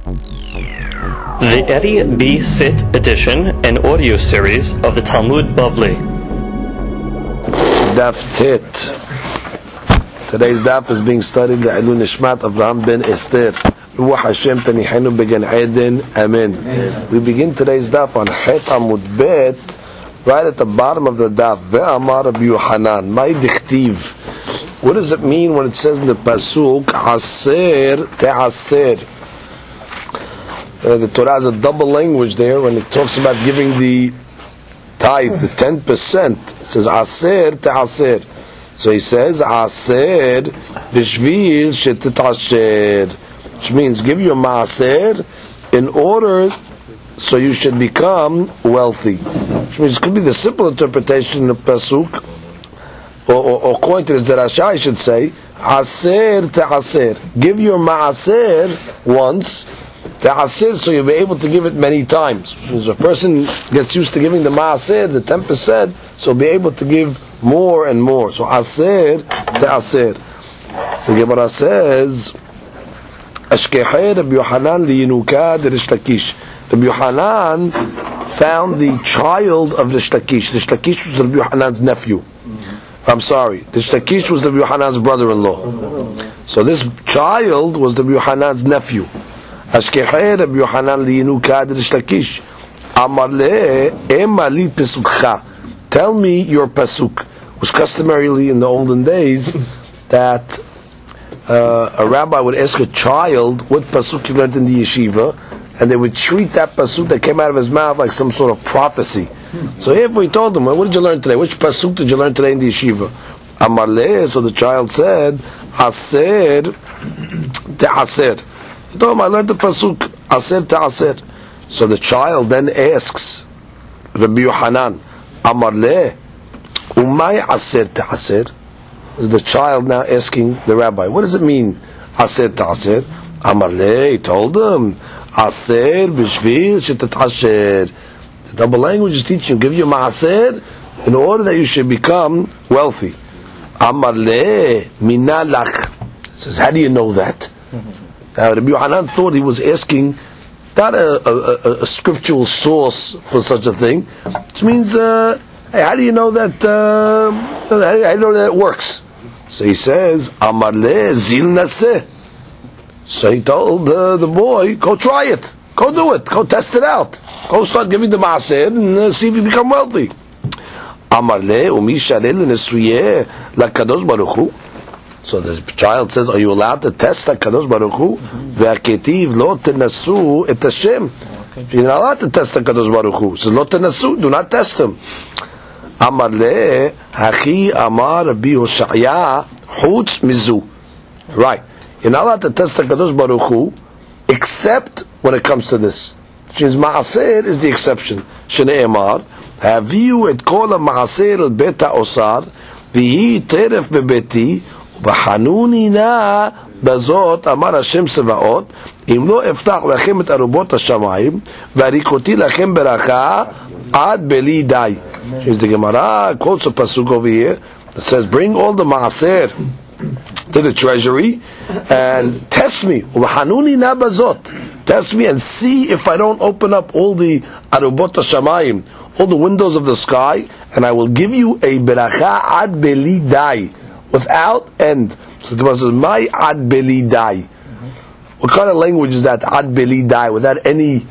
The Eddie B. Sit edition and audio series of the Talmud Bavli. Daf Tet. Today's daf is being studied Le'ilui Nishmat Avraham ben Esther. Ruach Hashem Tanihenu Began Eden. Amen. We begin today's daf on Het Amud Bet, right at the bottom of the daf. Ve'amar Rabbi Yochanan. Mai dichtiv. What does it mean when it says in the pasuk Aser Te'aser? The Torah has a double language there when it talks about giving the tithe, the 10%. It says Aser Te'aser. So he says Aser Bishvil Shetetasher, which means give your Maaser in order so you should become wealthy. Which means it could be the simple interpretation of pasuk, or according to the Rasha, I should say Aser Te'aser. Give your Maaser once, Ta'asir, so you'll be able to give it many times. Because a person gets used to giving the Ma'asir, the 10%, so be able to give more and more. So Asir, Ta'asir. So the Gemara says, Ashkehei Rabbi Yochanan liyinuka de Rish Lakish. Rabbi Yochanan found the child of Rish Lakish. Rish Lakish was Rabbi Yochanan's nephew. I'm sorry, Rish Lakish was Rabbi Yochanan's brother-in-law. So this child was Rabbi Yochanan's nephew. Ashkehei Rabbi Yochanan liyinuka de Rish Lakish. Amar le ema li pesukcha. Tell me your pasuk. It was customarily in the olden days that a rabbi would ask a child what pasuk he learned in the yeshiva, and they would treat that pasuk that came out of his mouth like some sort of prophecy. So if we told him, what did you learn today? Which pasuk did you learn today in the yeshiva? Amar le, so the child said, Aser Te'aser. He told him, I learned the pasuk, Aser Te'aser. So the child then asks Rabbi Yochanan, Amar le, umay Aser Te'aser? Is the child now asking the rabbi, what does it mean, Aser Te'aser? Amar le, he told him, Aser b'shvil shetetasher. The double language is teaching you, give you Ma'aser in order that you should become wealthy. Amar le, mina lach. Says, how do you know that? Now Rabbi Yochanan thought he was asking not a scriptural source for such a thing, which means, hey, how do you know that? How do you know that it works? So he says, Amar le zil naseh. So he told the boy, go try it, go do it, go test it out, go start giving the maaser and see if you become wealthy. Amar le umi sharel nesuyeh lakadosh baruch hu. So the child says, are you allowed to test HaKadosh Baruch Hu? Ve'aketiv lo tenasu et Hashem. You're not allowed to test HaKadosh Baruch Hu. So lo tenasu, do not test him. Amar le, hachi amar Rabbi Hoshaya chutz mizu. Right. You're not allowed to test HaKadosh Baruch Hu, except when it comes to this. Which means Ma'aser is the exception. Shne'emar, haviu et kol ha'ma'aser al bet ha'osar, v'hi teref bebeti, בחנוני נא בזאת אמר השם צבאות אם לא אפתח לכם את ארובות השמיים והריקותי לכם ברכה עד בלי די. Here's the Gemara quotes a pasuk over here that says bring all the maaser to the treasury and test me. ובחנוני נא בזאת, test me and see if I don't open up all the arubot hashamayim, all the windows of the sky, and I will give you a beracha ad beli dai, without end. So the Gemara says, "My ad beli dai." What kind of language is that? Ad beli dai, without any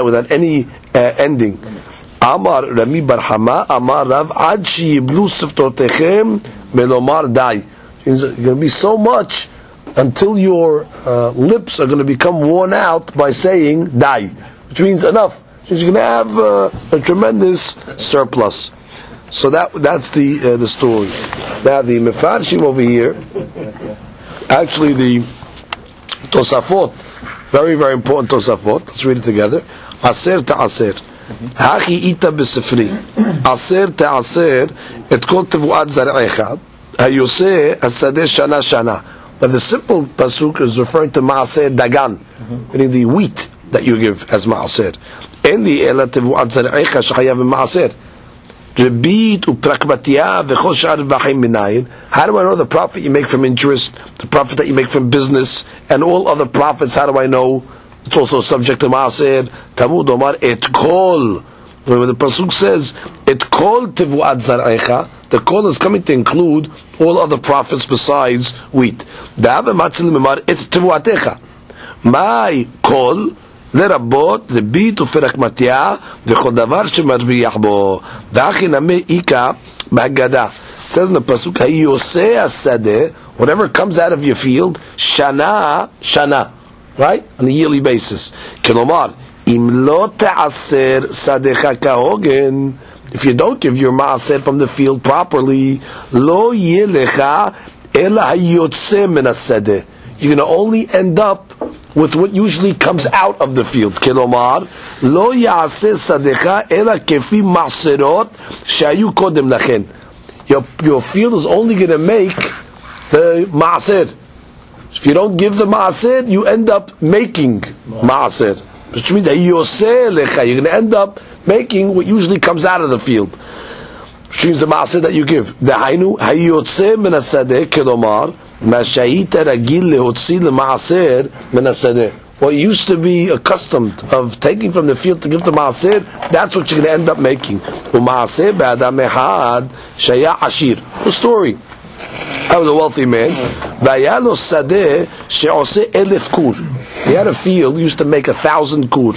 ending. Amar Rami bar Hama, Amar Rav ad sheyiblu siftotechem melomar dai. It's going to be so much until your lips are going to become worn out by saying dai, which means enough. So you're going to have a tremendous surplus. So that's the story. Now the Mefarshim over here, actually the Tosafot, very very important Tosafot. Let's read it together. Aser Te'aser. Hachi ita b'sefri. Aser Te'aser et kol tevuat zar'echa. Hayoseh hasadeh shana shana. Now the simple pasuk is referring to Ma'aser Dagan, meaning the wheat that you give as Ma'aser. En the ela tevuat zar'echa shechayav Ma'aser. How do I know the profit you make from interest, the profit that you make from business, and all other profits? How do I know? it's also subject to Maaser. Tamud Omar, et kol. When the Pasuk says, et kol tivuat zar'echa, the kol is coming to include all other profits besides wheat. Da'ave matzil mimar et tivuatecha. My kol, לרבות לביט ופרק מתיה וכל דבר שמרוויח בו והכי נמי איקה בהגדה. It says in the pasuk, היוסה השדה, whatever comes out of your field, shana, right? On a yearly basis. כלומר, אם לא תעשר שדך כהוגן, if you don't give your מעשר from the field properly, לא יהיה לך אלא היוצא מן השדה. You're going to only end up with what usually comes out of the field. כלומר, לא יעשה שדך אלא כפי מעשרות שהיו קודם לכן. Your field is only going to make the maaser. If you don't give the maaser, you end up making maaser, which means that you're going to end up making what usually comes out of the field, which means the maaser that you give. דהיינו, היוצא מן השדה, כלומר, מה שהיית רגיל להוציא למעשר מן השדה. What used to be accustomed of taking from the field to give to maaser, that's what you're going to end up making. ומעשר באדם אחד שהיה עשיר. The story. I was a wealthy man. והיה לו שדה שעושה 1,000 קור. He had a field, used to make 1,000 קור.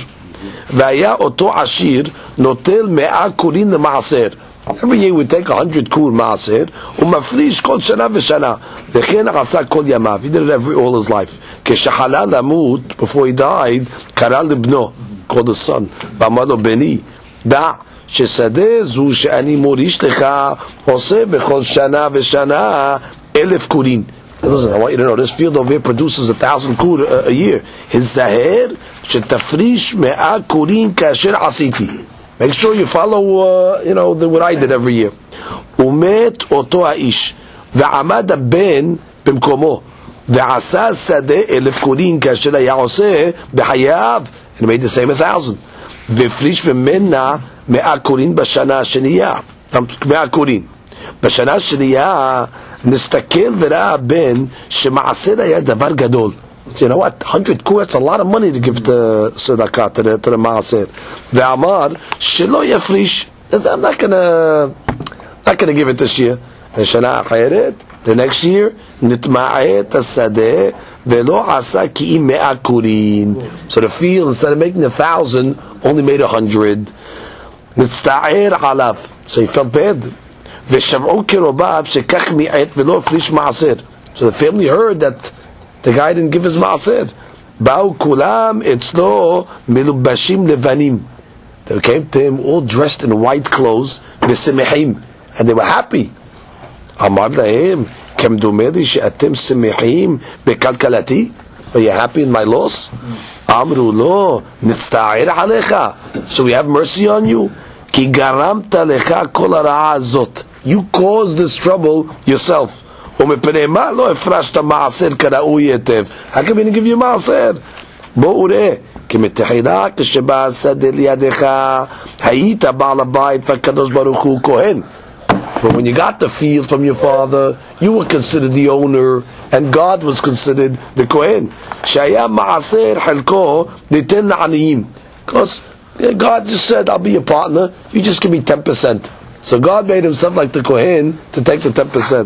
והיה אותו עשיר נוטל 100 קורין למעשר. Every year we take 100 kur maaser, umafrish kol shana v'shana. V'chen asa kol yamav. He did it all his life. Keshahala lamut, before he died, karal libno, called his son. V'amar lo beni, da shesadeh zu she'ani morish lecha, oseh b'chol shana v'shana 1,000 kurin. Listen, I want you to know, this field over here produces 1,000 kur a year. His zaher shetafrish 100 kurin kasher asiti. Make sure you follow, what I did every year. Umet oto haish, ve'amad ben b'mkomo, ve'asa sadeh 1,000 kurin kasher haya oseh b'hayav, and he made the same 1,000. Ve'frish v'menna 100 kurin b'shana sheniya, 100 kurin. בשנה השנייה נסתכל וראה בן שמעשר היה דבר גדול. You know what? 100 kur, that's a lot of money to give to tzedakah, to the maaser. Ve'amar shelo yafrish. I'm not gonna give it this year. Shana acheret, the next year nitma'et hasadeh ve'lo asa ki'im 100 kurin. So the field, instead of making 1,000, only made 100. Nitzta'er alav. So he felt bad. Ve'sham'u kirobav shekach mi'et ve'lo yafrish maaser. So the family heard that the guy didn't give his maaser. Ba'u kulam etzlo milubashim levanim. They came to him all dressed in white clothes, v'semechim, and they were happy. Amar lahem, kem domeli she'atem semechim bekalkalati. Are you happy in my loss? Amru lo, nitzta'ir alecha. So we have mercy on you. Ki garamta lecha kol hara'a azot. You caused this trouble yourself. How come he didn't give you maaser? בוא וראה, כמתחילה כשבא השדה לידך, היית בעל הבית והקדוש ברוך הוא כהן. But when you got the field from your father, you were considered the owner, and God was considered the Kohen. שהיה מעשר חלקו ניתן לעניים. Because God just said, I'll be your partner, you just give me 10%. So God made himself like the Kohen to take the 10%.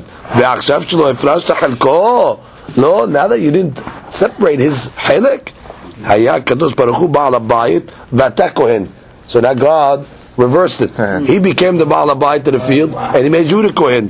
No, now that you didn't separate his halak, so now God reversed it. He became the Baal Habayit to the field, and he made you the Kohen.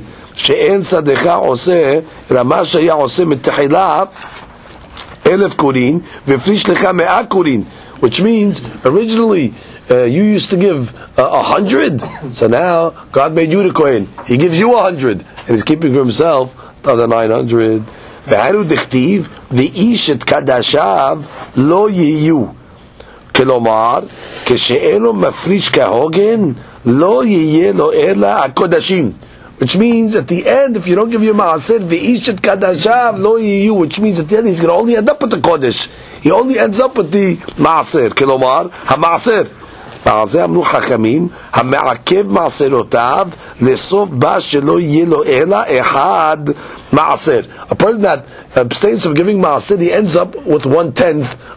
Which means originally you used to give 100, so now God made you the Kohen. He gives you 100, and he's keeping for himself the other 900. והיינו דכתיב ואיש את קדשיו לא יהיו. כלומר, כשאין לו מפריש כהוגן, לא יהיה לו אלא הקודשים. Which means at the end, if you don't give your maaser, ואיש את קדשיו לא יהיו, which means at the end he's going to only end up with the kodesh. He only ends up with the maaser. כלומר, המעשר. ועל זה אמרו חכמים, המעכב מעשרותיו, לסוף בא שלא יהיה לו אלא אחד מעשר. A person that abstains from giving maaser, he ends up with 1/10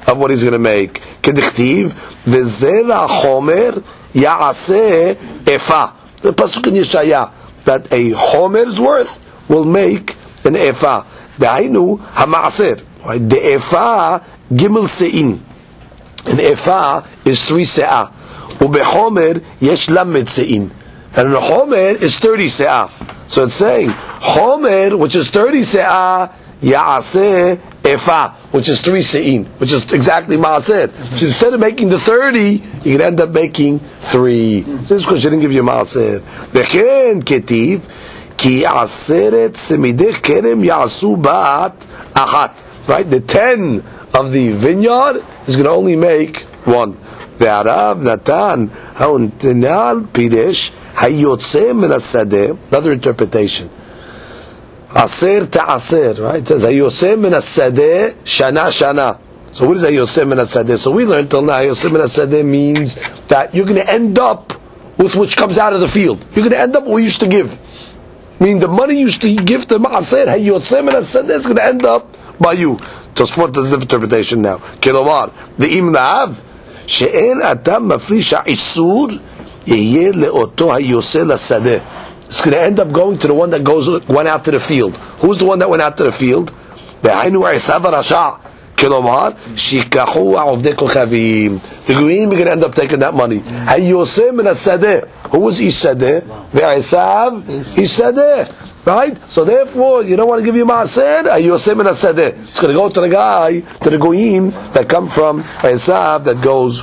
of what he's going to make. Kedichtiv v'zera chomer ya'aseh efa. The pasuk in Yeshaya that a chomer's worth will make an efa. Dainu hamaaser. The efa gimel sein. An efa is 3 se'ah. Ubechomer yesh lamed sein. And a chomer is 30 se'ah. So it's saying chomer, which is 30 se'ah, ya'aseh efa, which is 3 se'in, which is exactly maaser. So instead of making the 30, you can end up making 3. So this is because she didn't give you maaser. V'chen ketiv ki aseret semideh kerem ya'asu ba'at achat. Right, the 10 of the vineyard is going to only make 1. Ve'arav natan ha'untinal piresh hayotze min hasadeh. Another interpretation. Aser ta'aser, right? It says hayotze min hasadeh shana shana. So what is hayotze min hasadeh? So we learned till now hayotze min hasadeh means that you're going to end up with which comes out of the field. You're going to end up what we used to give. Meaning the money you used to give to maaser hayotze min hasadeh is going to end up by you. Just for the interpretation now. Kilomar, ve'im la'av she'en atam mafrish ha'isur yeh le'oto hayoseh lasadeh. It's going to end up going to the one that went out to the field. Who's the one that went out to the field? Ve'ainu Esav rasha. Kilomar, shikachu ha'ovdei kochavim. The goyim are going to end up taking that money. Hayoseh min hasadeh. Who was Isadeh? Ve'esav Isadeh. Right? So therefore, you don't want to give you maaser, Yosem min hasadeh. It's going to go to the guy, to the goyim that come from Esav that goes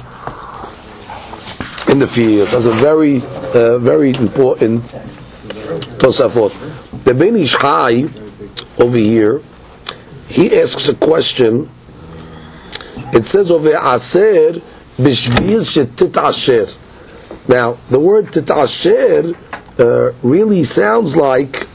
in the field. That's a very, very important Tosafot. The Ben Ish Chai over here, he asks a question. It says over Aser b'shvil shetit-asher. Now, the word tit-asher really sounds like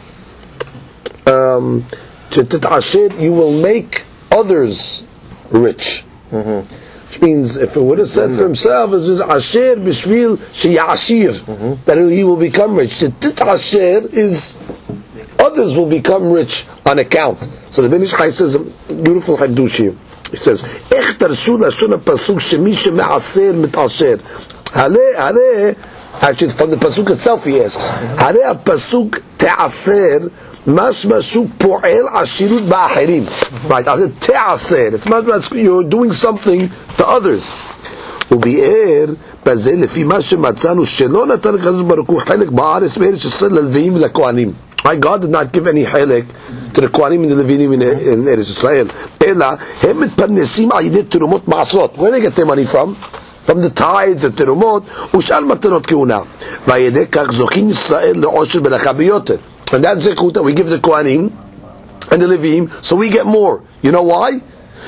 you will make others rich. Which means, if it would have said for himself, it's just asher b'shvil sheyashir, that he will become rich. Tit asher is others will become rich on account. So the Ben Ish Chai says a beautiful hadush here. He says, "Ech tarshu lashon pasuk shemi sheme'aser mitasher." Hare, actually from the pasuk itself he asks, "Hare pasuk te'aser." Mashma shuk po'el ashirut ba'achirim. Right, I said te'aser. It's not you're doing something to others. Ubi'er bazeh lefi ma shematzanu shelo natan HaKadosh Baruch Hu chelek ba'aretz me'eretz Yisrael lelevim v'lekohanim. Right, God did not give any chelek to the kohanim and the levinim in Eretz Yisrael. Ela hem mitparnesim al yidei terumot ma'asrot. Where do they get their money from? From the tithes, the terumot, u'shal matanot keuna. Va'yedei kach zochin Yisrael le'osher beracha biyoter. And that zekut that we give the Kohanim and the Levim, so we get more. You know why?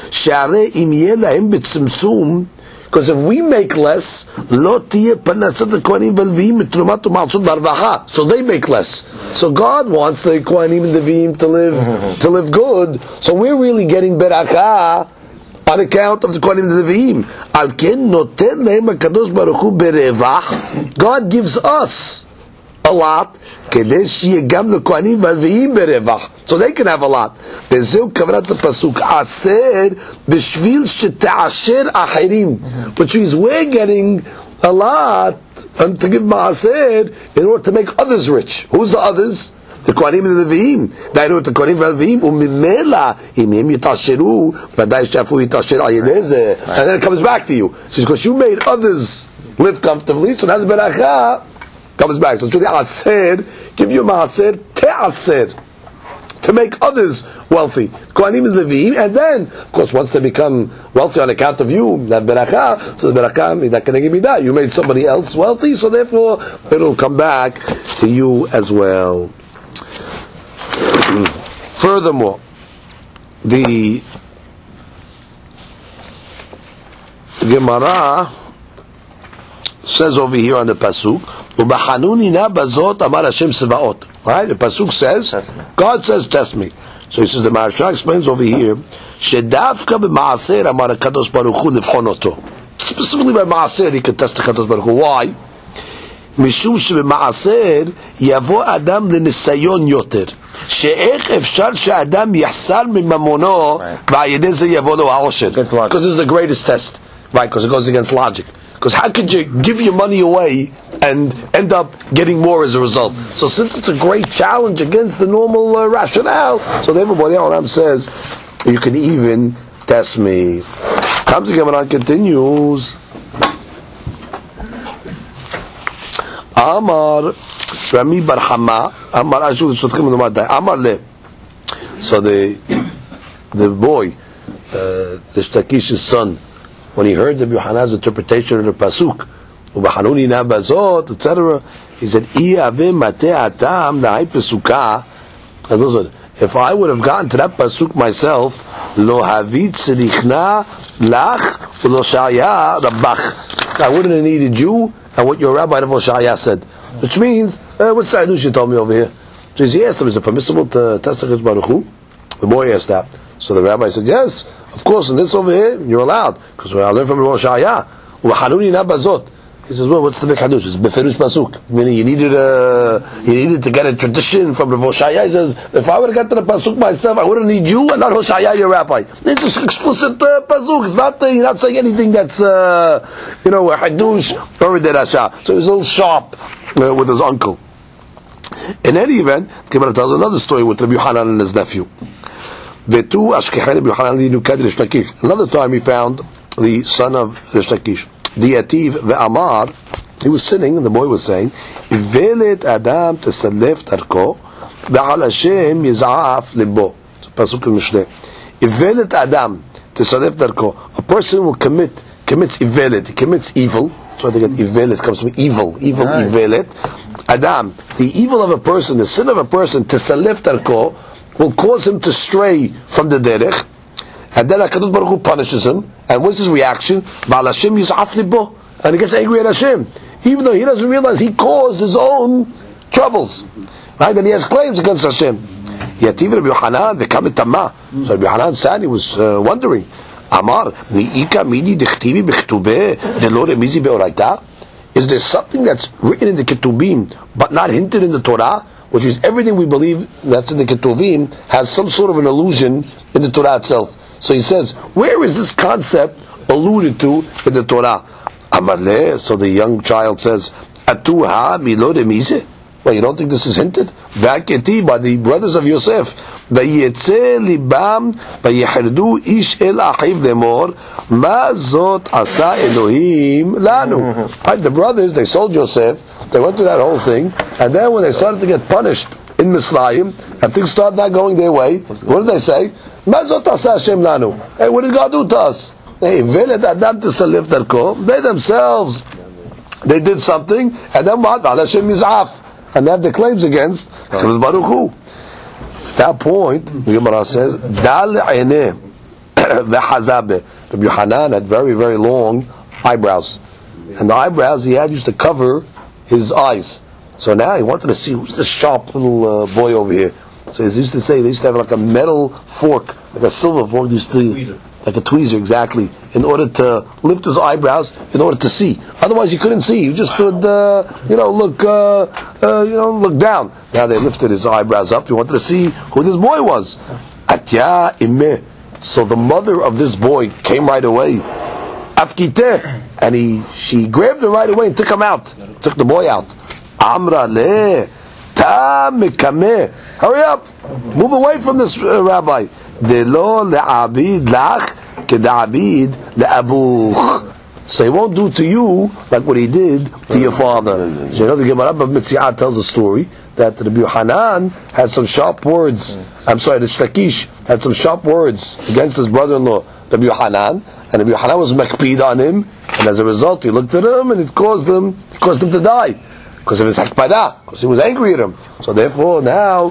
Because if we make less, so they make less. So God wants the Kohanim and the Levim to live good. So we're really getting beracha on account of the Kohanim and the Levim. God gives us a lot. So they can have a lot. Which means we're getting a lot and to give maaser in order to make others rich. Who's the others? The Kohanim and the Levim. They know the Kohanim and the Levim. And then it comes back to you. It's because you made others live comfortably, so now the beracha comes back. So it's really aser, give you maaser, te'aser, to make others wealthy. Kohanim and Levim, and then, of course, once they become wealthy on account of you, that beracha, so the beracha is not going to give me that. You made somebody else wealthy, so therefore it'll come back to you as well. Furthermore, the Gemara says over here on the pasuk, "Ubachanunina bazot amar Hashem Sevaot." Right? The pasuk says, God says, "Test me." So he says, the Maharsha explains over here, "Shedavka b'maaser amar HaKadosh Baruch Hu levchon oto." Specifically by maaser, he could test the Kadosh Baruch Hu. Why? משום שבמעשר יבוא אדם לניסיון יותר. שאיך אפשר שאדם יחסר מממונו ועל ידי זה יבוא לו העושר? Because this is the greatest test. Right, because it goes against logic. Because how could you give your money away and end up getting more as a result? So since it's a great challenge against the normal rationale, so everybody else says, you can even test me. Comes again and continues. Amar Rami bar Hama Amar Ashur Shotchim Numadai Amar Le. So the boy, the Shtaqish's son, when he heard the Yohanan's interpretation of the pasuk, Ubahanuni na bazot, etc., he said, if I would have gotten to that pasuk myself, lo havit tzrichna lach ulo shaya rabbach, I wouldn't have needed you and what your rabbi of Hoshaya said. Which means, what's the Adush you told me over here? So he asked him, is it permissible to test HaKadosh Baruch Hu? The boy asked that. So the rabbi said, yes, of course, in this over here, you're allowed. Because I learned from Hoshaya. U'hanuni na bazot. He says, well, what's the big Hadush? It's Beferush Pasuk. Meaning you needed to get a tradition from the Hoshaya. He says, if I would have got to the Pasuk myself, I wouldn't need you and not Hoshaya, your rabbi. It's just explicit Pasuk. It's not, you're not saying anything that's, a Hadush or a Derasha. So he was a little sharp with his uncle. In any event, the Gemara tells another story with Rabbi Yohanan and his nephew. Another time he found the son of Rish Lakish, the Yativ ve'amar. He was sitting and the boy was saying, "Velet Adam tesalef tarko, ve'al Hashem yiz'af libo." It's a pasuk in Mishneh. Velet Adam tesalef tarko. A person will commits ivelet. He commits evil. That's why they get ivelet. Comes from evil. Ivelet. Adam, the evil of a person, the sin of a person, tesalef tarko, will cause him to stray from the derech, and then HaKadosh Baruch Hu punishes him, and what's his reaction? Ba'al Hashem yiz'af libo, and he gets angry at Hashem, even though he doesn't realize he caused his own troubles, right? And he has claims against Hashem. Yativ Rabbi Yohanan v'kamet tamah. So Rabbi Yohanan said, he was wondering, Amar mi'ika midi dichtivi b'chtubeh v'lo remizi be'oraita. Is there something that's written in the Ketubim but not hinted in the Torah? Which is everything we believe that's in the Ketuvim has some sort of an allusion in the Torah itself. So he says, where is this concept alluded to in the Torah? Amarle, so the young child says, Atuha milo remize. Well, you don't think this is hinted? V'aketi, by the brothers of Yosef. V'yetze libam v'yechardu ish el achiv lemor ma zot asa Elohim lanu. Right, the brothers, they sold Yosef, they went through that whole thing, and then when they started to get punished in Mitzrayim, and things started not going their way, what did they say? Ma zot asa Hashem lanu. Hey, what did God do to us? Hey, velet adam tesalef darko. They themselves, they did something, and then what? Hashem yiz'af. And they have the claims against HaKadosh Baruch Hu. At that point, the Gemara says, Dal eineh v'hazabe. Rabbi Yohanan had very, very long eyebrows. And the eyebrows he had used to cover his eyes. So now he wanted to see, who's this sharp little boy over here? So he used to say, they used to have like a metal fork, like a silver fork, like a tweezer, exactly, in order to lift his eyebrows, in order to see. Otherwise, he couldn't see. He just stood, look down. Now they lifted his eyebrows up. He wanted to see who this boy was. Atya imeh. So the mother of this boy came right away. Afkiteh, and she grabbed him right away and took him out. Took the boy out. Amra le ta mekameh. Hurry up, move away from this rabbi. Delo le'abid lach keda'abid le'abuch. So he won't do to you like what he did to your father. So you know the Gemara of Mitziah tells a story that Rabbi Yohanan had some sharp words. The Shlakish had some sharp words against his brother-in-law, Rabbi Yohanan, and Rabbi Yohanan was makpid on him, and as a result he looked at him and it caused him to die. Because of his hakpada, because he was angry at him. So therefore now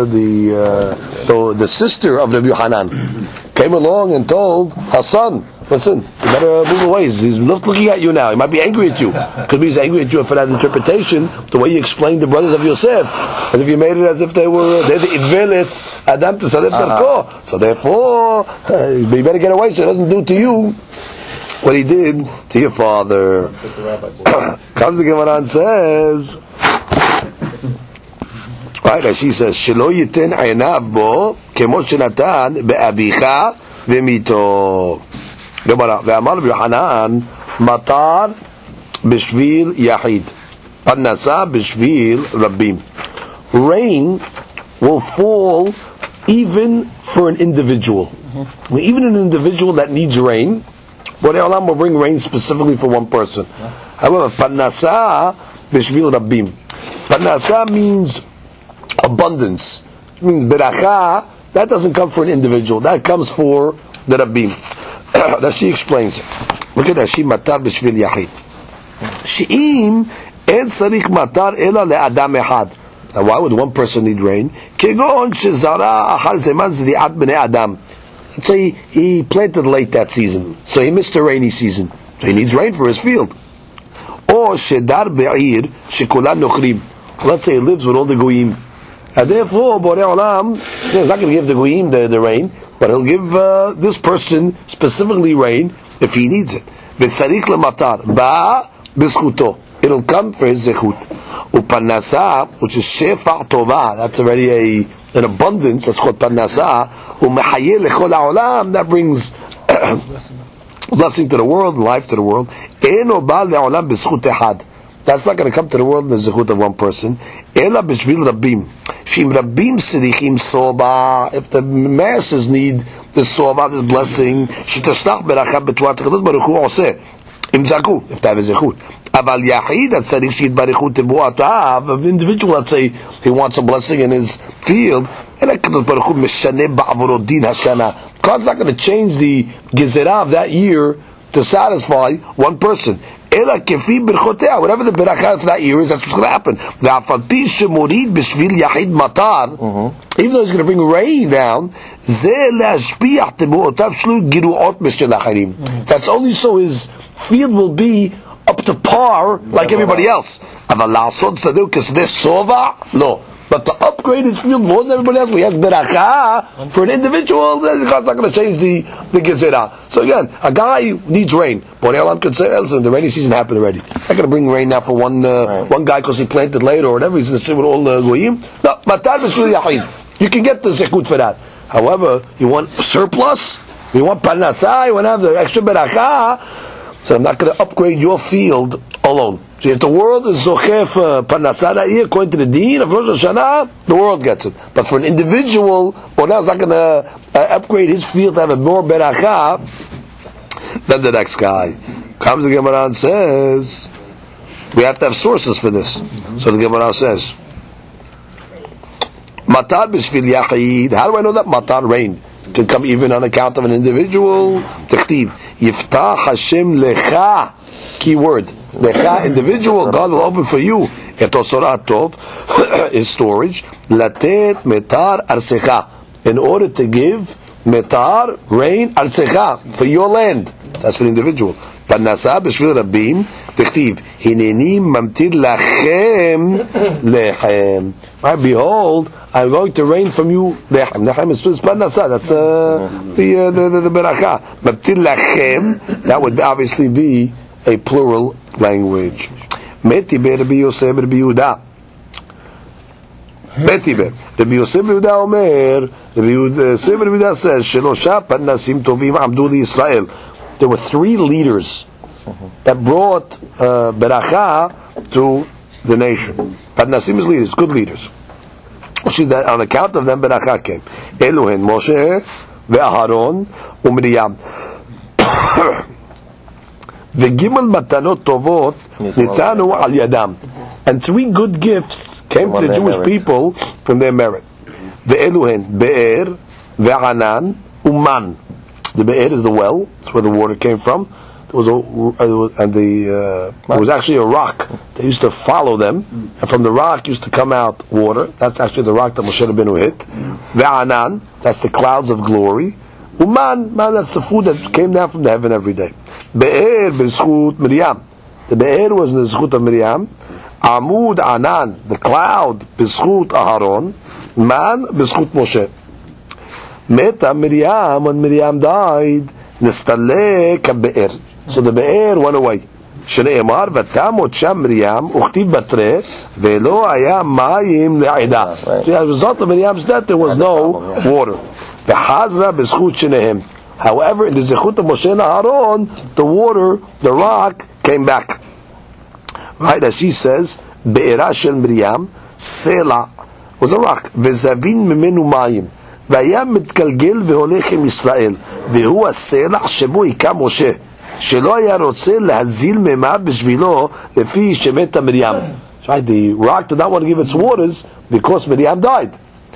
the sister of Rabbi Yohanan came along and told her son, listen, you better move away. He's looking at you now. He might be angry at you. Could be he's angry at you for that interpretation, the way you explained the brothers of Yosef, as if you made it as if they're the Ivelet Adam to Salif Darko. So therefore, you better get away so it doesn't do to you what he did to your father. Comes the Gemara and says, right, as she says, Shelo yiten aynav bo kemo shenatan be'abicha v'mito. Gemara, ve'amar b'Yohanan matar b'shvil yahid, parnasa b'shvil rabbim. Rain will fall even for an individual. I mean, even an individual that needs rain, Borei Olam will bring rain specifically for one person. However, parnasa b'shvil rabbim. Parnasa means abundance. It means beracha. That doesn't come for an individual. That comes for the rabbim. That she explains it. Look at that. She matar b'shvil yahid. She'im en tzarich matar ela le'adam echad. Now, why would one person need rain? Kegon shezara achar zeman zri'at b'nei adam. Let's say he planted late that season, so he missed the rainy season. So he needs rain for his field. Or shedar be'ir shekulan nochrim. Let's say he lives with all the goyim, and therefore Borei Olam is not going to give the goyim the rain, but he'll give this person specifically rain if he needs it. V'tzarich lematar ba b'schuto. It'll come for his zechut. Uparnasa, which is shefa tova, that's already an abundance. That's called parnasa. U'mehayeh lechol ha'olam, that brings blessing to the world, life to the world. Eno ba le'olam b'zchut ehad. That's not going to come to the world in the zechut of one person. Ela b'shvil rabbim. Shim rabbim sirichim soba. If the masses need the soba, this blessing, shetashnach beracha b'tvat HaKadosh Baruch Hu oseh. Im zaku, if that is zechut. Aval yachid, that said, if an individual, let's say, he wants a blessing in his field, and God's not going to change the gezerah of that year to satisfy one person. Whatever the berakah for that year is, that's what's going to happen. Even though he's going to bring rain down, that's only so his field will be up to par like everybody else. No. But to upgrade his field more than everybody else, we have berakah for an individual. God's not going to change the gezerah. So again, a guy needs rain. Borei Olam could say, listen, the rainy season happened already. I'm not going to bring rain now for one guy because he planted late or whatever. He's going to sit with all the goyim. No, matar b'shvil yachid. You can get the zekut for that. However, you want surplus, you want parnasa, you want to have the extra berakah. So I'm not going to upgrade your field alone. So if the world is zocheh for parnasa that year, according to the deen of Rosh Hashanah, the world gets it. But for an individual, well, now it's not going to upgrade his field to have a more berakah than the next guy. Comes the Gemara and says, we have to have sources for this. So the Gemara says, matar b'shvil yachid. How do I know that matar, rain, can come even on account of an individual? Tichtiv. Yiftach Hashem lecha, key word, lecha, individual, God will open for you et osorat tov, his storage, latet metar arsecha, in order to give metar, rain, arsecha, for your land. That's for the individual. Parnasa b'shvil rabbim, tichtiv, hineni mamtir lachem lechem. Right, behold, I'm going to rain from you lechem. Lechem is parnasa. That's the berakah. Mamtir lachem. That would obviously be a plural language. Metiber Rabbi Yosef Rabbi Yehuda. Metiber Rabbi Yosef Rabbi Yehuda Omer. Rabbi Yosef Rabbi Yehuda says, Shelosha parnasim tovim amdu liYisrael. There were 3 leaders that brought berakah to the nation. Parnasim is leaders, good leaders. See that on account of them berakah came. Eluhen, Moshe, ve'Aharon, u'Miriam. Ve'gimel matanot tovot nitanu al yadam. And 3 good gifts came to the Jewish people from their merit. Ve'eluhen, Be'er, ve'Anan, u'man. The Be'er is the well. That's where the water came from. There was it was actually a rock that used to follow them, and from the rock used to come out water. That's actually the rock that Moshe Rabbeinu hit. Ve'anan, that's the clouds of glory. Uman, man, that's the food that came down from the heaven every day. Be'er b'zchut Miriam. The Be'er was in the zchut of Miriam. Amud Anan, the cloud b'zchut Aharon. Man b'zchut Moshe. Meta Miriam, when Miriam died, Nistalek Be'er. So the Be'er went away. שנאמר ותמות שם מרים וכתיב בתרי ולא היה מים לעדה. As a result of Miriam's death there was no water. וחזרה בזכות שניהם. However, in the zechut of Moshe and Aaron, the water, the rock, came back. Right, as she says, Be'era shel Miriam, Sela, was a rock. Vezavin mimenu mayim. והיה מתגלגל והולך עם ישראל. והוא הסלע שבו היכה משה. שלא היה רוצה להזיל מימיו בשבילו לפי שמתה מרים. Right, the rock did not want to give its waters because Miriam died.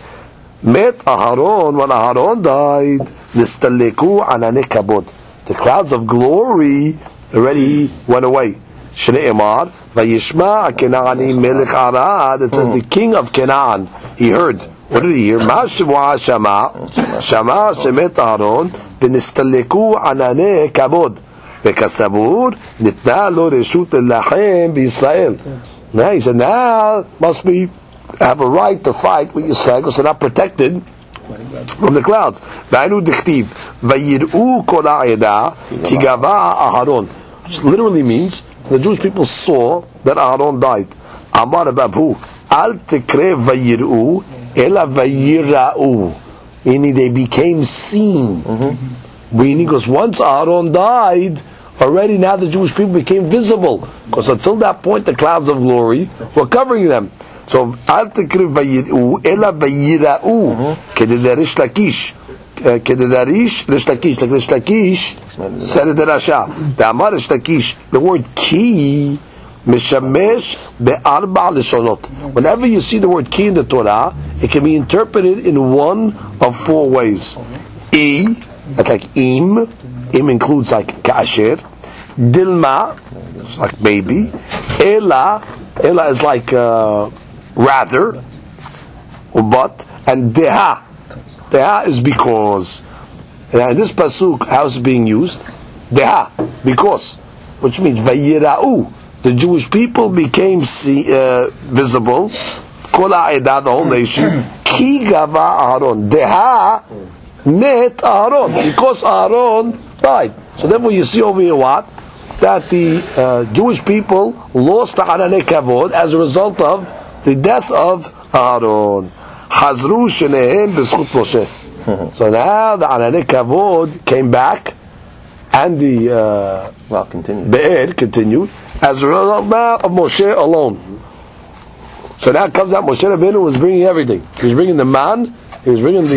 Met Aharon, when Aharon died, Nistaleku anane kabod. The clouds of glory already went away. Shne'emar, Vayishma Kenani Melech Arad. It says the king of Canaan, he heard. What did he hear? Ma Shema Shama, Shama Shemet Aharon, Nistaleku anane kabod. וכסבור ניתנה לו רשות להילחם בישראל. Now he said, now must be have a right to fight with Israel because they're not protected from the clouds. והיינו דכתיב ויראו כל העדה כי גבה אהרון, which literally means the Jewish people saw that Aaron died. אמר רב הוא אל תקרא ויראו אלא ויראו, meaning they became seen. Meaning because once Aaron died, already now the Jewish people became visible, because until that point the clouds of glory were covering them. So al tikriv vayir'u ela vayira'u kededarish lakish kededarish rish lakish, like rish lakish said it Rasha. The amar rish lakish, the word ki mishamesh be'arba lishonot. Whenever you see the word ki in the Torah, it can be interpreted in one of four ways. That's like im. Im includes like kasher. Dilma, it's like maybe. Ela is like rather, but. And deha is because. And in this pasuk, how is it being used? Deha, because, which means vayira'u. The Jewish people became visible. Kol ha'edah, the whole nation. Ki gava Aharon. Deha met Aaron, because Aaron died. So therefore you see over here what? That the Jewish people lost the Ananei Kavod as a result of the death of Aaron. Hazru shenehem b'zchut Moshe. So now the Ananei Kavod came back, and the Be'er continued as a result of Moshe alone. So now it comes out Moshe Rabbeinu was bringing everything. He was bringing the man, he was bringing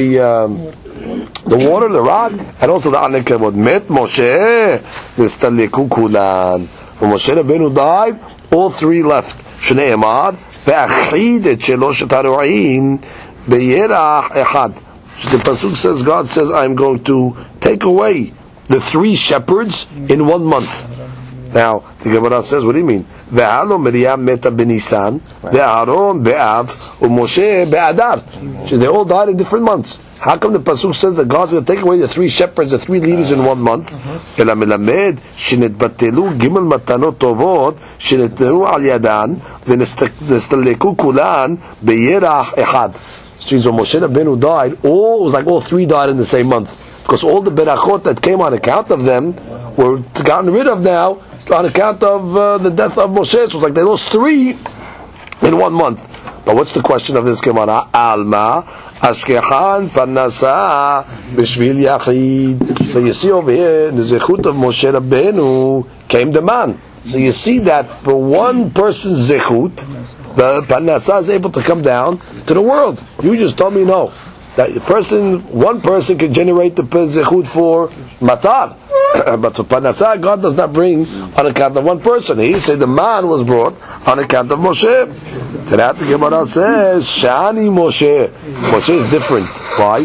the water, the rock, and also the Ananei Kavod. Met Moshe, nistaleku kulan. When Moshe Rabbeinu died, all three left. Shne'emar, ve'achid et sheloshet haro'im be'yerach echad. The pasuk says, God says, I'm going to take away the three shepherds in 1 month. Now, the Gemara says, what do you mean? Ve'alo Miriam meta b'Nisan, ve'Aaron be'Av, u'Moshe be'Adar. So they all died in different months. How come the pasuk says that God's going to take away the three shepherds, the three leaders in 1 month? Ela melamed shenetbatelu gimel matanot tovot shenetenu al yadan v'nestaleku kulan be'yerach echad. So when Moshe Rabbeinu died, it was like all three died in the same month, because all the berachot that came on account of them were gotten rid of now on account of the death of Moshe. So it's like they lost three in 1 month. But what's the question of this Gemara? Alma Ashkechan Parnasa B'Shvil Yachid. So you see over here in the Zechut of Moshe Rabbeinu came the man. So you see that for one person's Zechut, the Parnasa is able to come down to the world. You just told me no. That one person can generate the Zechut for Matar. But for Parnasa, God does not bring on account of one person. He said the man was brought on account of Moshe. To that the Gemara says, Shani Moshe. Moshe is different. Why?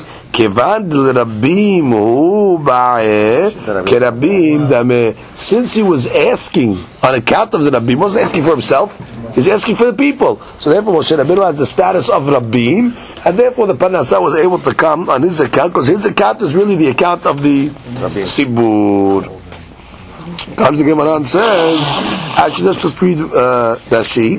Since he was asking on account of the Rabbim, he wasn't asking for himself, he's asking for the people. So therefore Moshe Rabbeinu has the status of Rabbim, and therefore the Parnasa was able to come on his account, because his account is really the account of the Sibur. Comes the Gemara and says, actually let's just read Rashi.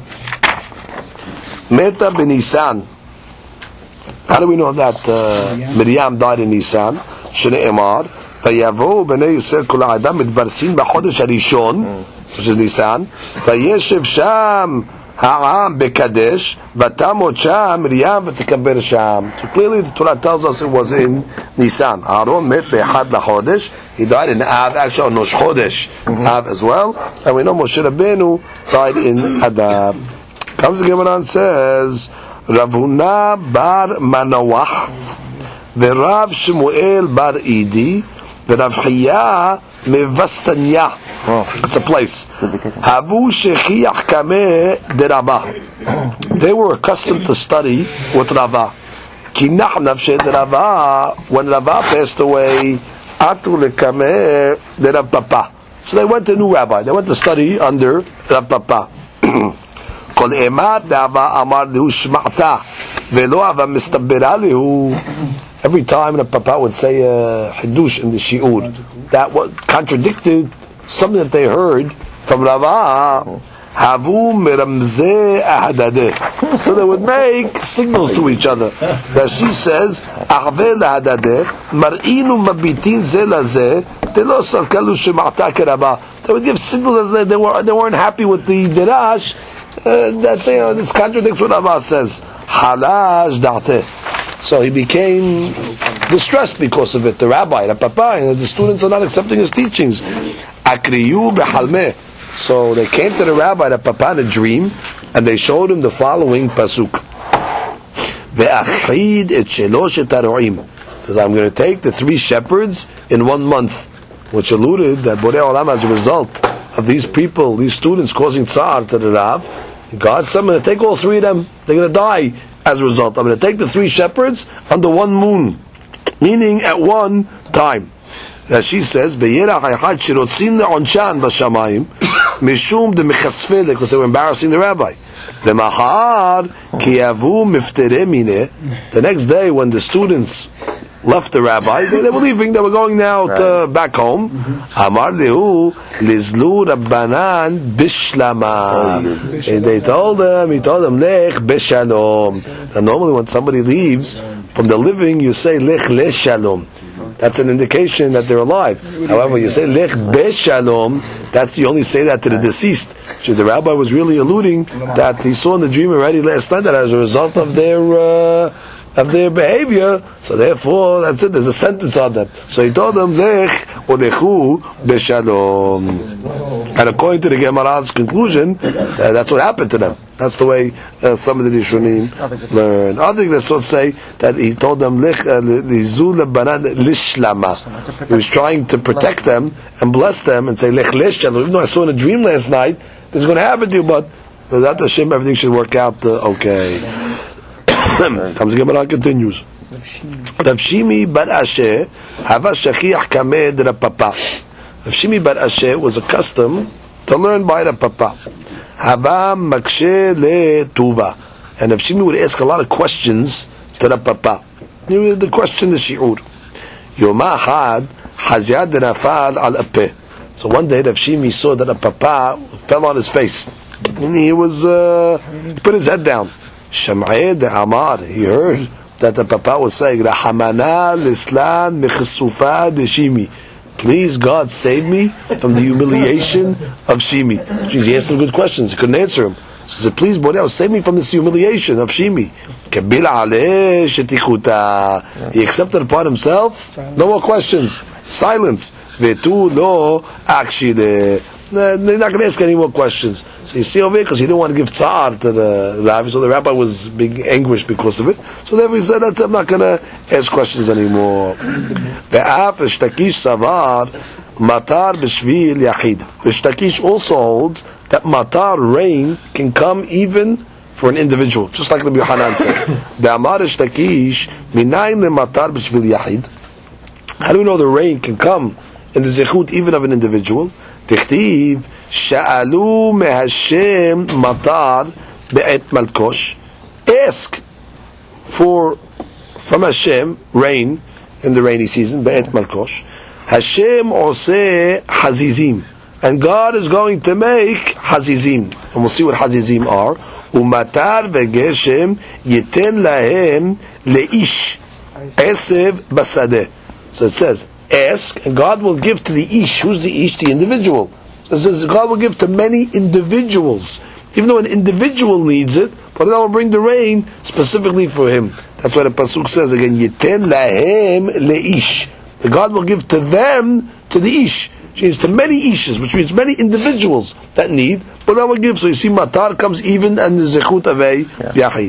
Meta b'Nisan. How do we know that Miriam died in Nisan? Shne'emar ויבואו בני ישראל כל העדה מתברסים בחודש הראשון, which is ניסן, וישב שם העם בקדש, ותעמוד שם מרים ותקבר שם. So clearly the Torah tells us it was in Nisan. Aaron met באחד לחודש, he died in Av, actually on Rosh Chodesh, Av as well, and we know Moshe Rabbeinu died in Adar. Comes the Gemara and says, Rav Huna bar Manawach, Rav Shmuel bar Idi, Rav Hiya mevastanya. It's a place. Havu shechiach kameh de Rabbah. They were accustomed to study with Rabbah. Kinach nafshe de Rabbah. When Rabbah passed away, atu lekameh de Rav Papa. So they went to a new rabbi. They went to study under Rav Papa. Kol emat Rabbah amar lehu shma'ta velo ava mistabera lehu. Every time Rav Papa would say Hidush in the Shi'ur, that was contradicted something that they heard from Rava. Havu miramzeh ahadadeh. So they would make signals to each other. Rashi says, Ahve lahadadeh, mar'inu mabitin zeh lazeh, telo salkalu shema'ta kerabah. They would give signals as they weren't happy with the derash, that this contradicts what Rava says. Halash da'ateh. So he became distressed because of it. The rabbi, the papa, and the students are not accepting his teachings. Akriyu behalmeh. So they came to the rabbi, the papa, in a dream, and they showed him the following pasuk. Ve'achid et sheloshet haroim. Says, I'm going to take the 3 shepherds in 1 month, which alluded that Borei Olam, as a result of these people, these students causing tsar to the Rav, God said, I'm going to take all 3 of them. They're going to die. As a result, I'm going to take the 3 shepherds under 1 moon, meaning at one time. As she says, because they were embarrassing the rabbi. The next day, when the students left the rabbi, they were leaving, they were going now back home. Amar lehu lizlu rabbanan bishlama. And he told them, lech beshalom. And normally when somebody leaves from the living, you say lech leshalom. That's an indication that they're alive. However, you say lech beshalom, that's, you only say that to the deceased. So the rabbi was really alluding that he saw in the dream already last night that as a result of their behavior, so therefore that's it, there's a sentence on them. So he told them lech olechu beshalom. And according to the Gemara's conclusion, that's what happened to them. That's the way some of the Rishonim learn. Other Rishonim say that he told them lishlama. He was trying to protect them and bless them and say lech leshalom. Even though I saw in a dream last night, this is going to happen to you, but without Hashem, everything should work out okay. Comes the Gemara continues. Rav Shimi bar Asher hava shachiach kameh de Rav Papa. Rav Shimi bar Asher was accustomed to learn by Rav Papa. Hava makshe le tuva, and Rav Shimi would ask a lot of questions to Rav Papa. The question is shi'ur. Yoma had haziyad nafal al apeh. So one day Rav Shimi saw that Rav Papa fell on his face, and he put his head down. Sham'eh de Amar, he heard that the Papa was saying, Rahamana l'islam mechsufa de Shimi. Please, God, save me from the humiliation of Shimi. He asked some good questions. He couldn't answer him. So he said, please, Borei, save me from this humiliation of Shimi. He accepted upon himself. No more questions. Silence. Vetu lo akshile. They're not going to ask any more questions. So you see over here, because he didn't want to give tsar to the rabbi, so the rabbi was being anguished because of it. So therefore he said, I'm not going to ask questions anymore. The Shtakish savar matar b'shvil yachid. The Shtakish also holds that matar, rain, can come even for an individual, just like Rabbi Yohanan said. The Amar Shtakish minayin le matar b'shvil yachid. How do we know the rain can come in the zechut even of an individual? Tichtiv sha'alu mehashem matar be'et malkosh. Ask from Hashem rain in the rainy season be'et malkosh. Hashem oseh hazizim, and God is going to make hazizim, and we'll see what hazizim are. Umatar vegeshem yiten lahem leish esev basadeh. So it says ask, and God will give to the ish. Who's the ish? The individual. It says God will give to many individuals. Even though an individual needs it, but God will bring the rain specifically for him. That's why the pasuk says again, Yiten lahem leish. The God will give to them, to the ish. Which means to many ishes, which means many individuals that need, but God will give. So you see, matar comes even and the zechut of a yachid.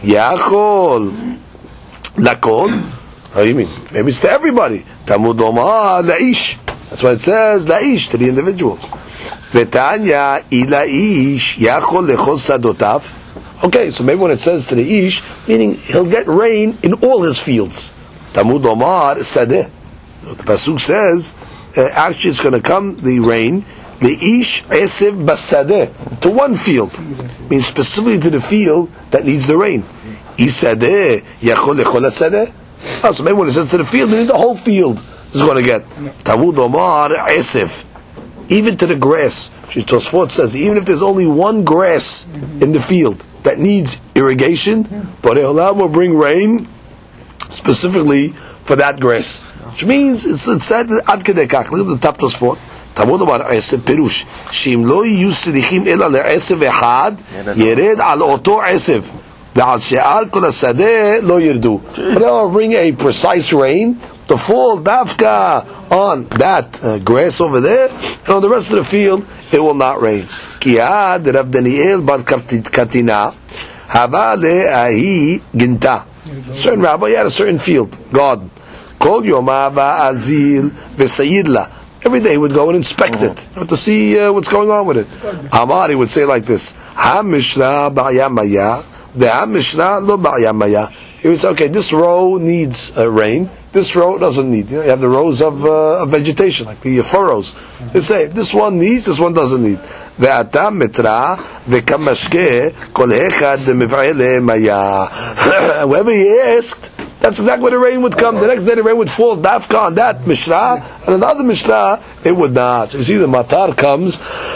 Yachol lakol. How do you mean? Maybe it's to everybody. Tamud omar laish. That's why it says laish, to the individual. Vetanya ilaish yachol lechol sadotav. Okay, so maybe when it says to the ish, meaning he'll get rain in all his fields. Tamud omar sadeh. The pasuk says, actually it's going to come, the rain, the ish esev basadeh, to one field. Means specifically to the field that needs the rain. Isadeh yachol lechol sadeh. Oh, so maybe when it says to the field, meaning the whole field is going to get. Tamud omar esev. Even to the grass. Tosfot says, even if there's only one grass in the field that needs irrigation, Borei Olam will bring rain specifically for that grass. Which means, it's said, ad kedei kach. Look at the top Tosfot. Tamud omar esev pirush. Shim lo yiyu sirichim ela le'esev echad, yered al oto esev. Ve'al she'al kol hasadeh lo yirdu. But they'll bring a precise rain to fall dafka on that grass over there, and on the rest of the field it will not rain. Kiad Rav Daniel bar Katina hava le'ahi ginta. Certain rabbi, he had a certain field, garden. Kol yomava azil v'sayidla. Every day he would go and inspect it to see what's going on with it. Amar, he would say like this: Ha mishra ba'yamaya, ve'ha mishra lo ba'yamaya. He would say, okay, this row needs rain. This row doesn't need. You have the rows of vegetation, like the furrows. You say this one needs, this one doesn't need. Ve'ata mitra ve'kamashke kol echad miv'ele maya. Whoever he asked, that's exactly where the rain would come. The next day the rain would fall dafka on that mishra, and another mishra it would not. So you see, the matar comes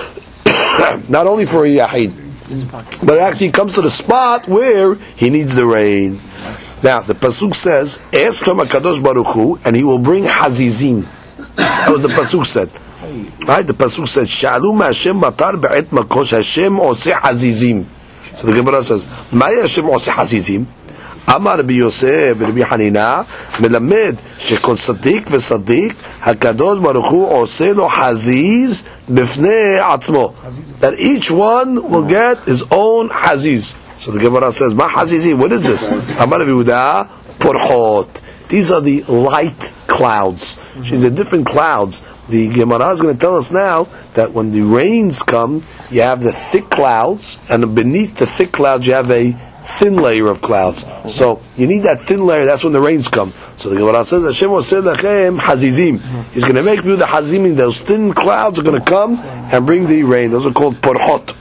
not only for a yahid, but it actually comes to the spot where he needs the rain. Now the pasuk says, "Ask from Hakadosh Baruch Hu, and he will bring hazizim." That's what the pasuk said. Right? The pasuk said, "Shalu Hashem matar be'et makosh Hashem oseh hazizim." So the Gemara says, "Ma'y Hashem oseh hazizim?" Amar Rabbi Yosef Rabbi Hanina melamed shekol sadik v'sadik Hakadosh Baruch Hu oseh lo haziz b'fnei atzmo. That each one will get his own haziz. So the Gemara says, "Ma hazizi, what is this?" Amar Yehuda, porchot. These are the light clouds. These are different clouds. The Gemara is going to tell us now that when the rains come, you have the thick clouds, and beneath the thick clouds you have a thin layer of clouds. So you need that thin layer. That's when the rains come. So the Gemara says, "Hashem oseh lachem hazizim." He's going to make you the hazizim. Those thin clouds are going to come and bring the rain. Those are called porchot.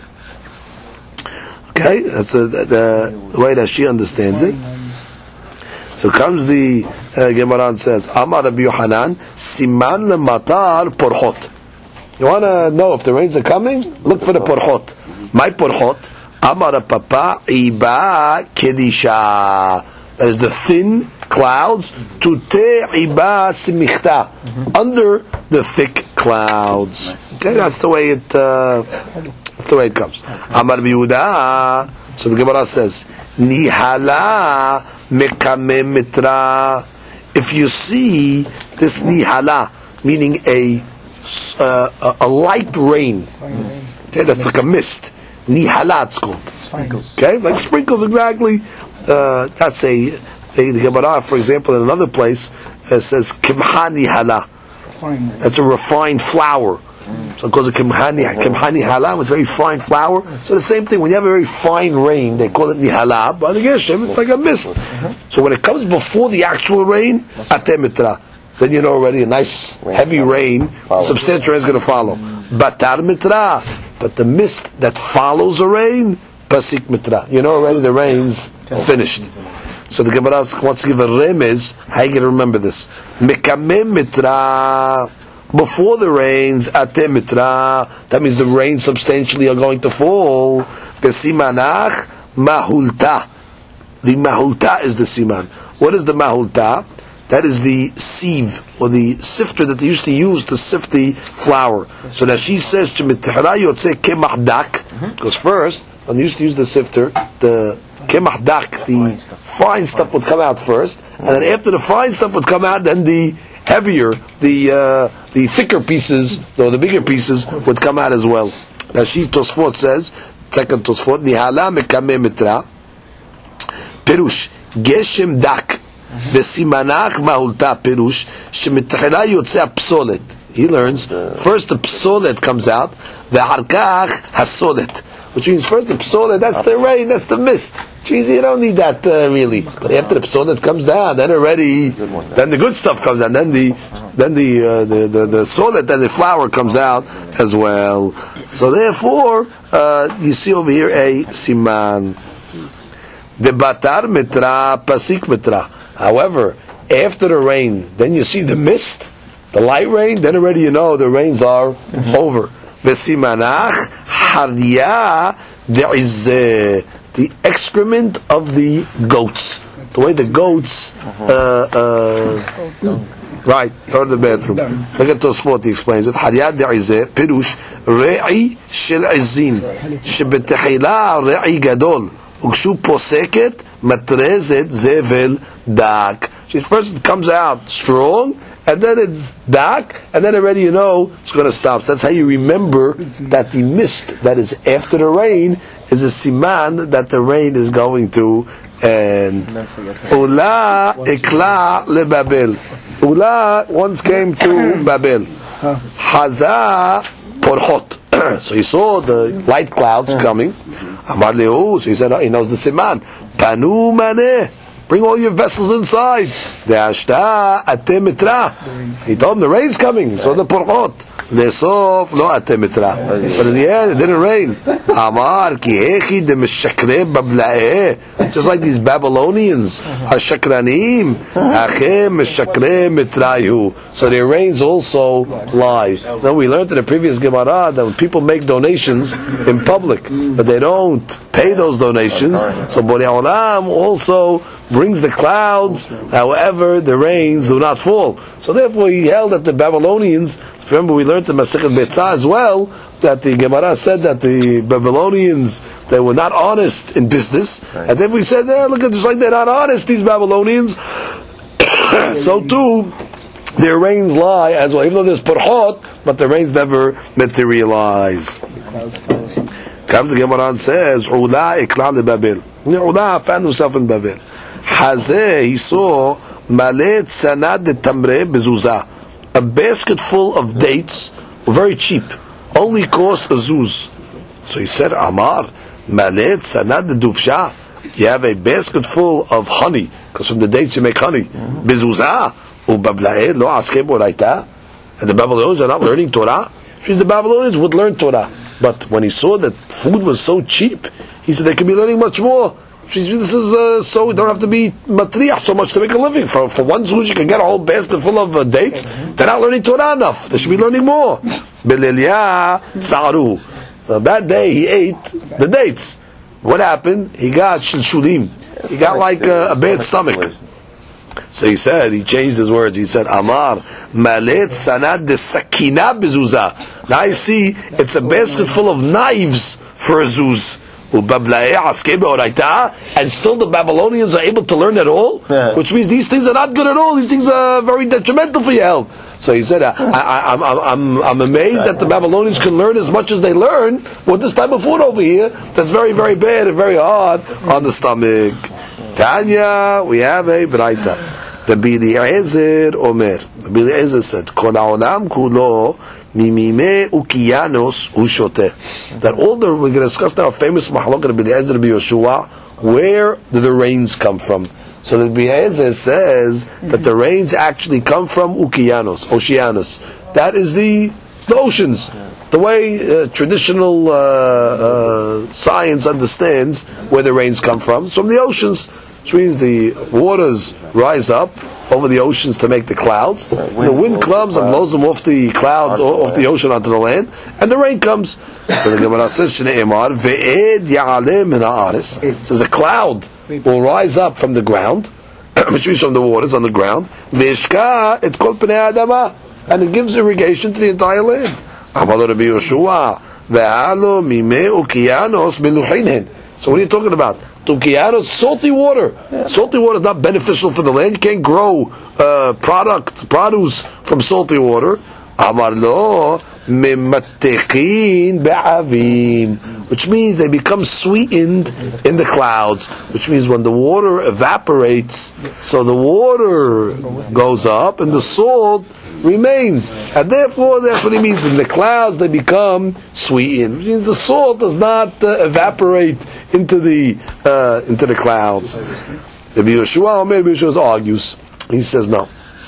Okay, that's the way that she understands it. So comes the Gemara and says, Amar Rabbi Yohanan, Siman lematar porchot. You want to know if the rains are coming? Look for the porchot. My porchot, Amar Papa Iba Kedisha. That is the thin clouds. Tute Iba Simichta. Under the thick clouds. Okay, that's the way it. That's the way it comes. Amar Yehuda. So the Gemara says, Nihala mekamem mitra. If you see this nihala, meaning a light rain, okay, that's like a mist. Nihala, it's called. Okay, like sprinkles exactly. That's the Gemara, for example, in another place says kimha nihala. That's a refined flour. So it calls it kimhani halam. It's very fine flour. So the same thing, when you have a very fine rain, they call it nihala. But in Geshem, it's like a mist. So when it comes before the actual rain, atemitra, then you know already a nice heavy rain, substantial rain is going to follow. Batar mitra, but the mist that follows a rain, pasik mitra. You know already the rain's finished. So the Gemara wants to give a remez. How you going to remember this? Mekamem mitra. Before the rains, atemitra, that means the rains substantially are going to fall. The simanach mahulta. The mahulta is the siman. What is the mahulta? that is the sieve, or the sifter that they used to use to sift the flour. So that she says, because first, when they used to use the sifter, the kemah dak, the fine stuff would come out first, and then after the fine stuff would come out, then the heavier, the thicker pieces, or the bigger pieces, would come out as well. Rashi Tosfot says, second Tosfot, Nihala mekame mitra, Pirush, Geshem dak, Besimanach mahulta Pirush, Shemitchila yotzeh psolet. He learns, first the psolet comes out, Ve'harkach hasolet. Which means first the psolet, that's the rain, that's the mist. Which means you don't need that really. But after the psolet comes down, then already, then the good stuff comes down. Then the solet, then the flour comes out as well. So therefore, you see over here a siman. The batar mitra, pasik mitra. However, after the rain, then you see the mist, the light rain. Then already you know the rains are over. V'simanach harya, there is the excrement of the goats. The way the goats, right, go to the bathroom. Look at Tosfot, he explains it. Harya de'izeh, pirush, re'i shel izim, shebetechila re'i gadol, ukshu poseket, matrezet zevel dak. First it comes out strong, and then it's dark, and then already you know it's going to stop. So that's how you remember that the mist that is after the rain is a siman that the rain is going to end. Ula ikla lebabel. Ula once came to Babel. Haza porhot. So he saw the light clouds coming. Amar lehu. So he said, he knows the siman. Panu maneh. Bring all your vessels inside. He told him the rain's coming. So the porchot. Lesof lo atemitra. But in the end, it didn't rain. Amar ki hechi de meshakre bablae. Just like these Babylonians, hashakranim, achem meshakre mitrayu. So their rains also lie. Now we learned in the previous Gemara that when people make donations in public, but they don't pay those donations, so Borei Olam also brings the clouds, however the rains do not fall. So therefore he held that the Babylonians, remember we learned in Masechet Betzah as well, that the Gemara said that the Babylonians, they were not honest in business, and then we said, look at just like they're not honest, these Babylonians, so too their rains lie as well, even though there's Parhot, but the rains never materialize. Comes the Gemara and says, Ula ikla lebabel. Ula found himself in Babel. Hazeh, he saw malet sanad de tamre bezuzah, a basket full of dates, very cheap, only cost a zuz. So he said, Amar, malet sanad de dufsha, you have a basket full of honey, because from the dates you make honey. Bezuzah, ubablae lo aske boraita, and the Babylonians are not learning Torah. Because the Babylonians would learn Torah, but when he saw that food was so cheap, he said they could be learning much more. This is so we don't have to be matriach so much to make a living. For one zuz you can get a whole basket full of dates. They're not learning Torah enough. They should be learning more. Beleliah tzaru. That day he ate the dates. What happened? He got shilshulim. He got like a bad stomach. So he said, he changed his words. He said, Amar malet sanad de sakina bezuzah. Now I see it's a basket full of knives for a zuz. And still the Babylonians are able to learn at all, which means these things are not good at all. These things are very detrimental for your health. So he said, I'm amazed that the Babylonians can learn as much as they learn with this type of food over here. That's very, very bad and very hard on the stomach. Tanya, we have a braita. Rabbi Eliezer Omer. Rabbi Eliezer said, Kol ha'olam kulo mimime ukiyanos ushoteh. That all the, we're going to discuss now a famous mahalok Rabbi Eliezer Rabbi Yoshua, where do the rains come from? So Rabbi Eliezer says that the rains actually come from ukiyanos, oceanus. That is the oceans. The way traditional science understands where the rains come from, it's from the oceans, which means the waters rise up over the oceans to make the clouds. The wind comes and blows them off the clouds, off the ocean onto the land, and the rain comes. So the Gemara says, it says a cloud will rise up from the ground, Mishmish from the waters on the ground. Veshka et kol pnei adama, and it gives irrigation to the entire land. Amar Rabbi Yoshua, ve'alo mimei ukiyanos meluchinhen. So what are you talking about? Ukiyanos, salty water. Salty water is not beneficial for the land. You can't grow produce from salty water. Amar lo mimatechin be'avim, which means they become sweetened in the clouds, which means when the water evaporates, so the water goes up and the salt remains, and therefore that's what he means. In the clouds they become sweetened, which means the salt does not evaporate into the clouds. Rabbi Yeshua argues. He says no.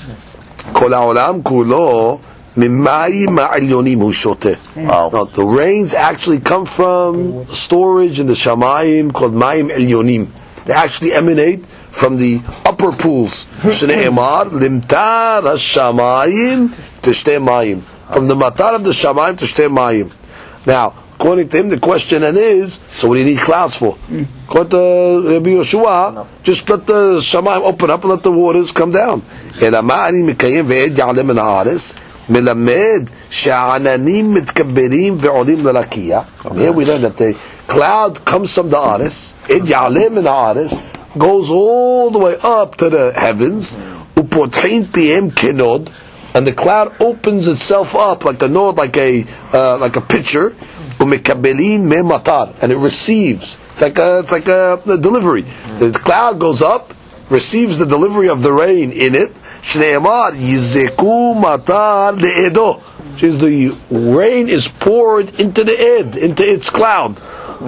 Kol ha'olam kulo mimayim ha'elyonim hu shoteh. No, the rains actually come from storage in the shamayim called mayim elyonim. They actually emanate from the upper pools. Shneimar limtar hashamayim tishteh mayim. From the matar of the shamayim tishteh mayim. Now, according to him, the question then is, so what do you need clouds for? According to Rabbi Yoshua, just let the shamayim open up and let the waters come down. Elama ani mikayim ve'ed ya'alem min ha'aretz melamed she'ananim mitkaberim ve'olim l'rakiya. Here we learn that the cloud comes from the Aretz, ed ya'alem min ha'aretz, goes all the way up to the heavens, upotchin piem kenod, and the cloud opens itself up like a nod, like a pitcher, umekabelin me matar, and it receives. It's like a delivery. The cloud goes up, receives the delivery of the rain in it. Shneimar yizeku matar leedo, which is the rain is poured into the ed, into its cloud.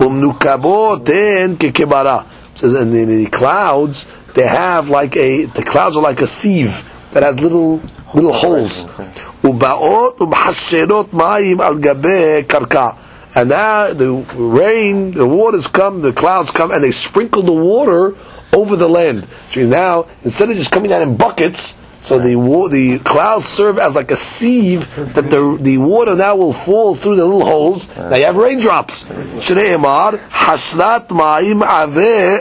Umnukaboten kekebara. Says, and the clouds, they have the clouds are like a sieve that has little holes. Ubaot umhasherot mayim al gabe karka. And now the rain, the waters come, the clouds come, and they sprinkle the water over the land. So now, instead of just coming down in buckets, so the clouds serve as like a sieve that the water now will fall through the little holes. Now you have raindrops. Shneimar haslat ma'im aveh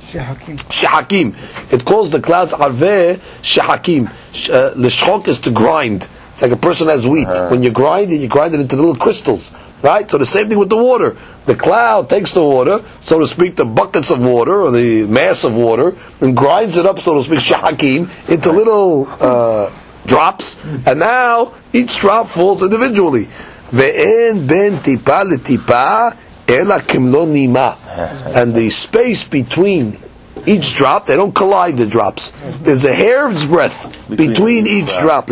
shehakim. It calls the clouds aveh shehakim. Lishchok is to grind. It's like a person has wheat. When you grind it into little crystals. Right? So the same thing with the water. The cloud takes the water, so to speak, the buckets of water, or the mass of water, and grinds it up, so to speak, shahakim, into little drops, and now each drop falls individually. Ve'en ben tipa letipa ela kimlo nima. And the space between each drop, they don't collide the drops. There's a hair's breadth between each drop.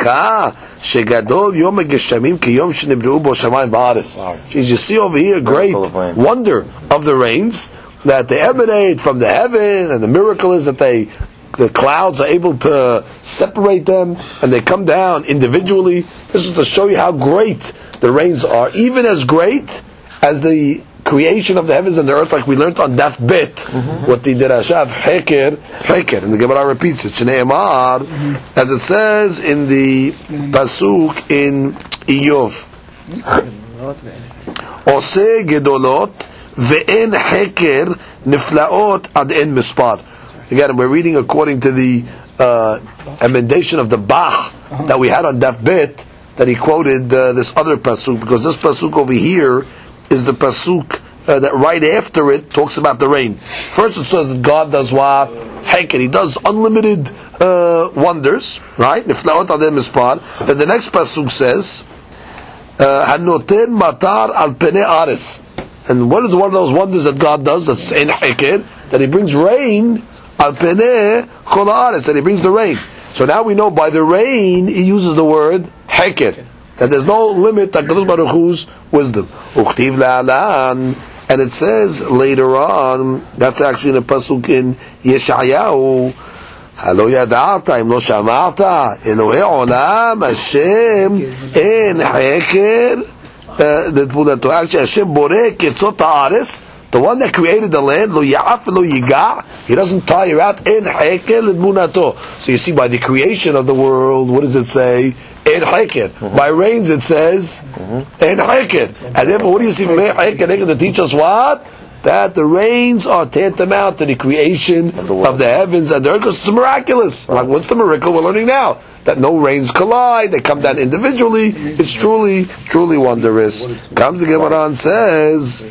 You see over here a great wonder of the rains, that they emanate from the heaven, and the miracle is that the clouds are able to separate them, and they come down individually. This is to show you how great the rains are, even as great as the creation of the heavens and the earth, like we learned on Daf Bet, what the Derashav Heker, and the Gemara repeats it, Shneimar, as it says in the Pasuk in Iyov, Ose Gedolot ve'en Heker niflaot ad en mispar. Again, we're reading according to the emendation of the Bach that we had on Daf Bet, that he quoted this other Pasuk, because this Pasuk over here is the pasuk that right after it talks about the rain. First it says that God does what? Heker. He does unlimited wonders, right? Niflaot adem mispar. Then the next pasuk says, Hanoten matar al pene ares. And what is one of those wonders that God does? That's in Heker, that He brings rain al pene chol ares, that He brings the rain. So now we know by the rain He uses the word Heker, that there's no limit to HaKadosh Baruch Hu's wisdom. Uchtiv la'alan, and it says later on, that's actually in a pasuk in Yeshayahu, Halo yada'ata im lo shama'ata Elohei olam Hashem en heker, actually Hashem borek etzot ha'aretz, the one that created the land, lo ya'af lo yiga', He doesn't tire out en heker l'dmunato. So you see, by the creation of the world, what does it say? En Heker. By rains it says En Heker. And therefore, what do you see from En Heker? They're going to teach us what? that the rains are tantamount to the creation of the heavens and the earth, because it's miraculous. Like, what's the miracle we're learning now? That no rains collide, they come down individually. It's truly, truly wondrous. Comes the Gemara and says,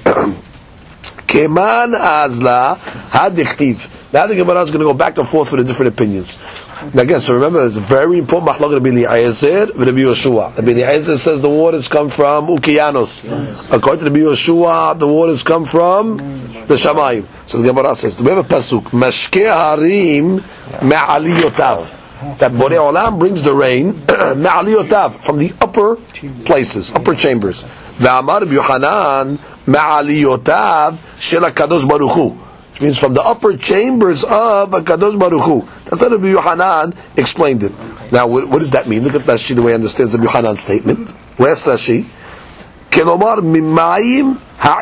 Keman azla hadichtiv. Now the Gemara is going to go back and forth with the different opinions. Now again, so remember, it's a very important machlok Rabbi Eliezer and Rabbi Yoshua. Rabbi Eliezer says the waters come from Ukiyanos. According to Rabbi Yoshua, the waters come from the Shamayim. So the Gemara says, we have a pasuk, Mashke harim me'aliyotav. That Borei Olam brings the rain me'aliyotav, from the upper places, upper chambers. Ve'amar Rabbi Yochanan me'aliyotav shel HaKadosh Baruch Hu. Means from the upper chambers of HaKadosh Baruch Hu. That's how Rabbi Yochanan explained it. Now, what does that mean? Look at Rashi, the way he understands Rabbi Yochanan's statement. Last Rashi, Kelomar mimayim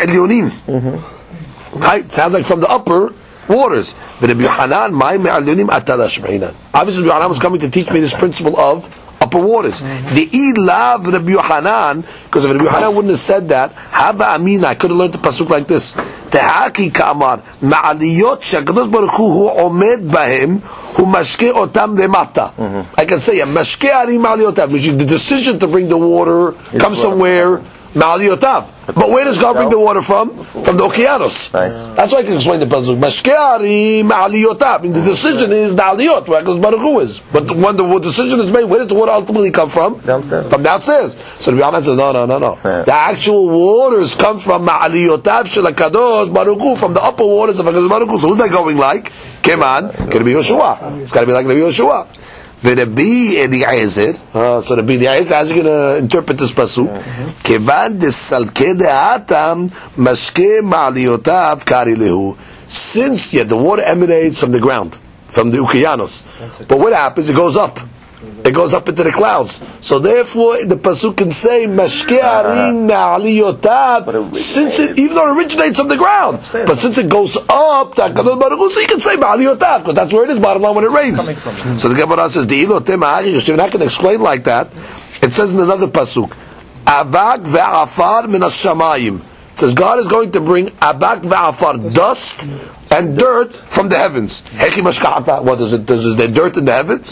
ha'elyonim. Right? Sounds like from the upper waters. The Rabbi Yochanan, mayim ha'elyonim atarash me'inan. Obviously, Rabbi Yochanan was coming to teach me this principle of upper waters. The ilav Rabbi Yochanan, because if Rabbi Yochanan wouldn't have said that, hava amina, I could have learned the pasuk like this. Tehaki ka'amar, ma'aliyot she'akadosh baruch hu omed bahem, hu mashke otam lemata. I can say, mashke ari ma'aliyotav, which is the decision to bring the water comes from where? Ma'aliyotav. But where does God bring the water from? From the Okeanos. Nice. That's why I can explain the pasuk. Mashke ari ma'aliyotav. The decision is the aliyot, where HaKadosh Baruch Hu is. But when the decision is made, where does the water ultimately come from? Downstairs. From downstairs. So to be honest, no. Yeah. The actual waters come from ma'aliyotav shel HaKadosh Baruch Hu, from the upper waters of HaKadosh Baruch Hu. So who's that going like? Keman, going to be Yoshua. It's got to be like Rabbi Yoshua. Rabbi Eliezer, so Rabbi Eliezer, how's he going to interpret this pasuk? Kevan desalke de'atam mashke ma'aliyotav kari lehu. Since the water emanates from the ground, from the Ukiyanos, but what happens? It goes up. It goes up into the clouds. So therefore, the pasuk can say mashke arim ma'aliyotav, since it, even though it originates from the ground, but since it goes up to HaKadosh Baruch Hu, so you can say ma'aliyotav, because that's where it is. Bottom line, when it rains. So the Gemara says, you're not going to explain like that. It says in another pasuk, avak ve'afar min hashamayim. It says God is going to bring abak ve'afar, dust and dirt from the heavens. What is it? Is there dirt in the heavens?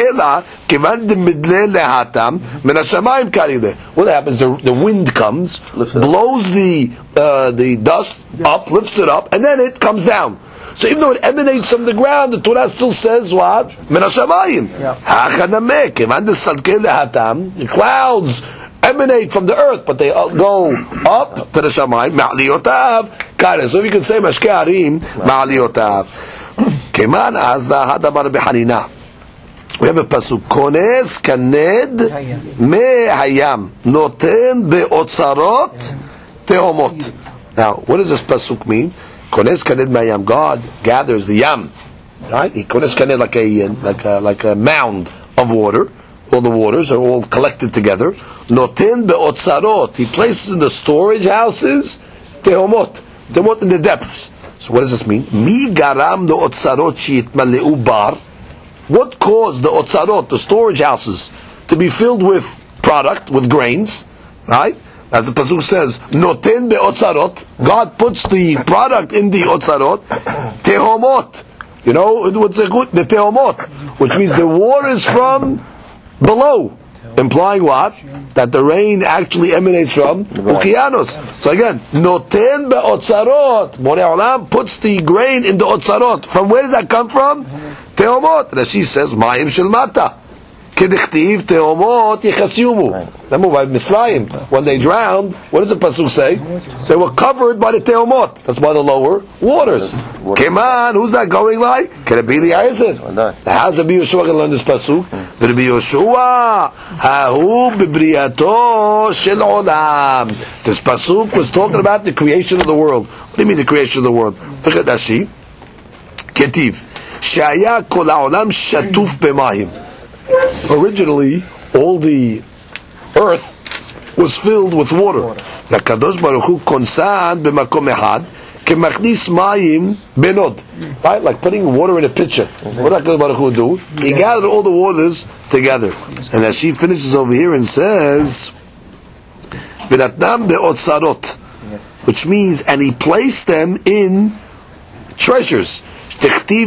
What happens? The wind comes, blows the dust up, lifts it up, and then it comes down. So even though it emanates from the ground, the Torah still says what? Min hashamayim. The clouds emanate from the earth, but they go up to the shamayim. Ma'aliyotav. So if you can say mashke harim ma'aliyotav. Keman azla hadabar b'hanina. We have a pasuk. Kones kaned me hayam noten be'otzarot tehomot. Now, what does this pasuk mean? Kones kaned me hayam. God gathers the yam. Right? Kones kaned like a mound of water. All the waters are all collected together. Noten be'otzarot. He places in the storage houses tehomot. Tehomot in the depths. So what does this mean? Mi garam the otzarot sheitmaleu bar. What caused the otzarot, the storage houses, to be filled with product, with grains? Right? As the pasuk says, noten be'otzarot. God puts the product in the otzarot. Tehomot. You know what's a good? The tehomot, which means the waters from below, implying what? That the rain actually emanates from Ukiyanos. So again, noten be'otzarot. Borei Olam puts the grain in the otzarot. From where does that come from? Tehomot. Rashi says, Mayim shel mata. Kedichtiv tehomot yichasiumu. Remember by Mitzrayim, when they drowned, what does the pasuk say? They were covered by the tehomot. That's by the lower waters. Keman, who's that going like? Can it be the Eliezer? How's Rabbi Yoshua going to learn this pasuk? Rabbi Yoshua, hahu bibriyato shel olam. This pasuk was talking about the creation of the world. What do you mean the creation of the world? Look at Rashi. Ketiv. Shaya kol ha'olam shatuf b'mayim. Originally, all the earth was filled with water. HaKadosh Baruch Hu konsan b'makom ehad kemachnis mayim benod. Right? Like putting water in a pitcher. What HaKadosh Baruch Hu do? He gathered all the waters together. And as she finishes over here and says, v'natnam be'otzarot. which means, and he placed them in treasures. Which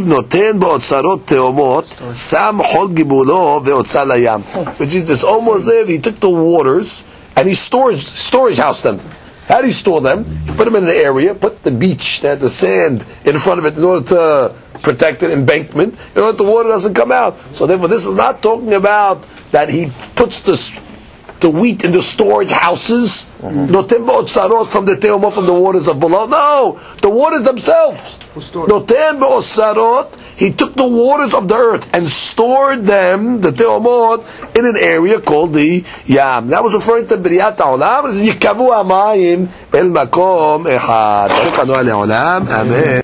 is this almost there. He took the waters and he storage housed them. How do you store them? You put them in an area, put the beach, the sand in front of it in order to protect an embankment, in order the water doesn't come out. So therefore, this is not talking about that he puts the wheat in the storage houses, notem be'otzarot from the teomot, from the waters of below. No, the waters themselves. Notem be'otzarot, he took the waters of the earth and stored them, the teomot, in an area called the Yam. That was referring to B'riyat ha'olam. Yikavu ha'mayim el makom echad. Amen.